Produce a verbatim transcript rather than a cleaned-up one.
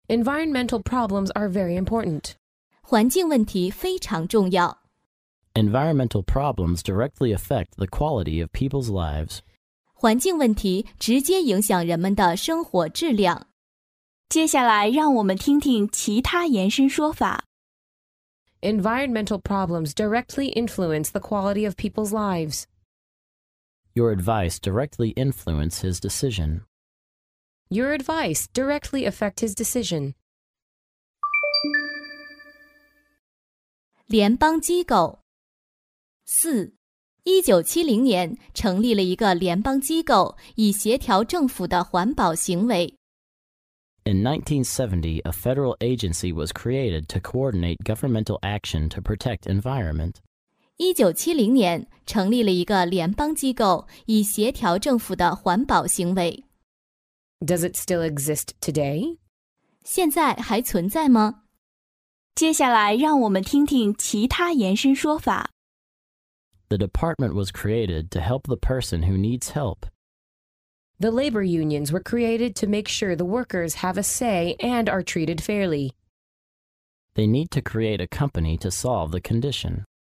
Environmental problems are very important. 环境问题非常重要。 Environmental problems directly affect the quality of people's lives. 环境问题直接影响人们的生活质量。 接下来让我们听听其他延伸说法。 Environmental problems directly influence the quality of people's lives. Your advice directly influenced his decision. Your advice directly affect his decision. 联邦机构。四，一九七零年成立了一个联邦机构，以协调政府的环保行为。 In nineteen seventy, a federal agency was created to coordinate governmental action to protect environment. 一九七零年成立了一个联邦机构，以协调政府的环保行为。 Does it still exist today? 现在还存在吗？ 接下来让我们听听其他延伸说法。 The department was created to help the person who needs help. The labor unions were created to make sure the workers have a say and are treated fairly. They need to create a company to solve the condition.